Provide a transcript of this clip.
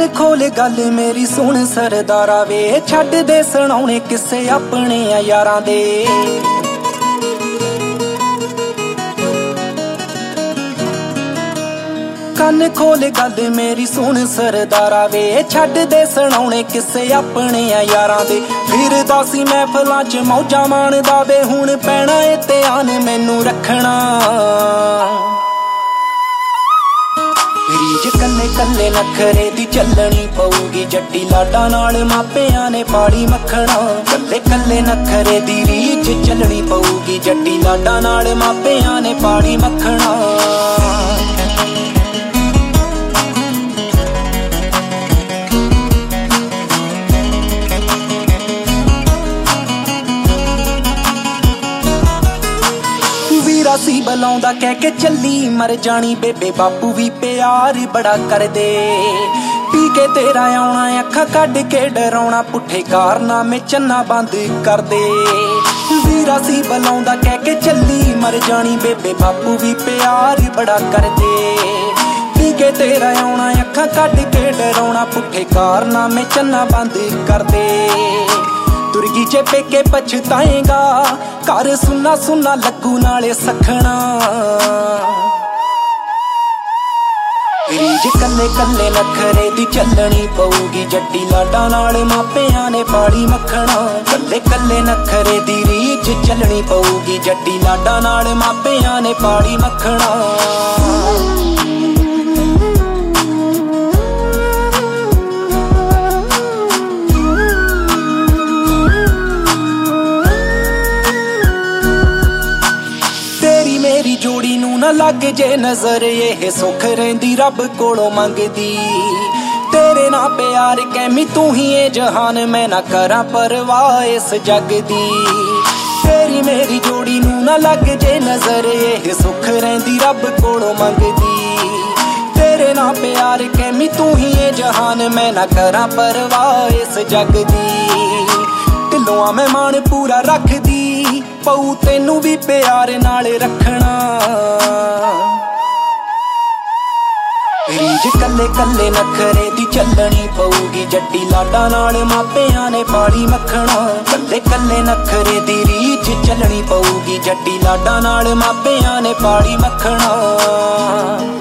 ਕੰਨ ਖੋਲ ਗੱਲ ਮੇਰੀ ਸੁਣ ਸਰਦਾਰਾ ਵੇ, ਛੱਡ ਦੇ ਸੁਣਾਉਣੇ ਕਿਸੇ ਆਪਣੇ ਯਾਰਾਂ ਦੇ। ਕੰਨ ਖੋਲ ਗੱਲ ਮੇਰੀ ਸੁਣ ਸਰਦਾਰਾ ਵੇ, ਛੱਡ ਦੇ ਸੁਣਾਉਣੇ ਕਿਸੇ ਆਪਣੇ ਯਾਰਾਂ ਦੇ। ਫਿਰਦਾ ਸੀ ਮਹਿਫਲਾਂ ਚ ਮੌਜਾਂ ਮਾਣਦਾ ਵੇ, ਹੁਣ ਪੈਣਾ ਏ ਧਿਆਨ ਮੈਨੂੰ ਰੱਖਣਾ। ਰੀਝ ਕੱਲੇ ਕੱਲੇ ਨਖਰੇ ਦੀ ਚੱਲਣੀ ਪਊਗੀ, ਜੱਟੀ ਲਾਡਾਂ ਨਾਲ ਮਾਪਿਆਂ ਨੇ ਪਾਲੀ ਮੱਖਣਾ। ਕੱਲੇ ਕੱਲੇ ਨਖਰੇ ਦੀ ਰੀਝ ਚੱਲਣੀ ਪਊਗੀ, ਜੱਟੀ ਲਾਡਾਂ ਨਾਲ ਮਾਪਿਆਂ ਨੇ ਪਾਲੀ ਮੱਖਣਾ। ਸੀ ਬੁਲਾਉਂਦਾ ਕਹਿ ਕੇ ਚੱਲੀ ਮਰ ਜਾਣੀ, ਬੇਬੇ ਬਾਪੂ ਵੀ ਪਿਆਰ ਬੜਾ ਕਰਦੇ। ਪੀ ਕੇ ਤੇਰਾ ਆਉਣਾ ਅੱਖਾਂ ਕੱਢ ਕੇ ਡਰਾਉਣਾ, ਪੁੱਠੇ ਕਾਰਨਾਮੇ ਚੰਨਾ ਬੰਦ ਕਰਦੇ। ਵੀਰਾ ਸੀ ਬੁਲਾਉਂਦਾ ਕਹਿ ਕੇ ਚੱਲੀ ਮਰ ਜਾਣੀ, ਬੇਬੇ ਬਾਪੂ ਵੀ ਪਿਆਰ ਬੜਾ ਕਰਦੇ। ਪੀ ਕੇ ਤੇਰਾ ਆਉਣਾ ਅੱਖਾਂ ਕੱਢ ਕੇ ਡਰਾਉਣਾ, ਪੁੱਠੇ ਕਾਰਨਾਮੇ ਚੰਨਾ ਬੰਦ ਕਰਦੇ। ਤੁਰਗੀ ਜੇ ਪੇਕੇ ਪਛਤਾਏਗਾ, ਘਰ ਸੁੰਨਾ ਸੁੰਨਾ ਲੱਗੂ ਨਾਲੇ ਸਖਣਾ। ਰੀਝ ਕੱਲੇ ਕੱਲੇ ਨਖਰੇ ਦੀ ਚੱਲਣੀ ਪਊਗੀ, ਜੱਟੀ ਲਾਡਾਂ ਨਾਲ ਮਾਪਿਆਂ ਨੇ ਪਾਲੀ ਮੱਖਣਾ। ਕੱਲੇ ਕੱਲੇ ਨਖਰੇ ਦੀ ਰੀਝ ਚੱਲਣੀ ਪਊਗੀ, ਜੱਟੀ ਲਾਡਾਂ ਨਾਲ ਮਾਪਿਆਂ ਨੇ ਪਾਲੀ ਮੱਖਣਾ। ਮੇਰੀ ਜੋੜੀ ਨੂੰ ਨਾ ਲੱਗ ਜੇ ਨਜ਼ਰ, ਇਹ ਸੁੱਖ ਰਹਿੰਦੀ ਰੱਬ ਕੋਲੋਂ ਮੰਗਦੀ। ਤੇਰੇ ਨਾਲ ਪਿਆਰ ਕਹਿਮੀ ਤੂੰ ਹੀ ਏ ਜਹਾਨ, ਮੈਂ ਨਾ ਕਰਾਂ ਪਰਵਾਹ ਇਸ ਜੱਗ ਦੀ। ਤੇਰੀ ਮੇਰੀ ਜੋੜੀ ਨੂੰ ਨਾ ਲੱਗ ਜੇ ਨਜ਼ਰ, ਇਹ ਸੁੱਖ ਰਹਿੰਦੀ ਰੱਬ ਕੋਲੋਂ ਮੰਗਦੀ। ਤੇਰੇ ਨਾਲ ਪਿਆਰ ਕਹਿਮੀ ਤੂੰ ਹੀ ਏ ਜਹਾਨ, ਮੈਂ ਨਾ ਕਰਾਂ ਪਰਵਾਹ ਇਸ ਜੱਗ ਦੀ। ਢਿੱਲੋਂ ਮੈਂ ਮਾਣ ਪੂਰਾ ਰੱਖਦੀ, ਪਊ ਤੈਨੂੰ ਵੀ ਪਿਆਰ ਨਾਲ ਰੱਖਣਾ। ਰੀਝ ਕੱਲੇ ਕੱਲੇ ਨਖਰੇ ਦੀ ਚੱਲਣੀ ਪਊਗੀ, ਜੱਟੀ ਲਾਡਾਂ ਨਾਲ ਮਾਪਿਆਂ ਨੇ ਪਾਲੀ ਮੱਖਣਾ। ਕੱਲੇ ਕੱਲੇ ਨਖਰੇ ਦੀ ਰੀਝ ਚੱਲਣੀ ਪਊਗੀ, ਜੱਟੀ ਲਾਡਾਂ ਨਾਲ ਮਾਪਿਆਂ ਨੇ ਪਾਲੀ ਮੱਖਣਾ।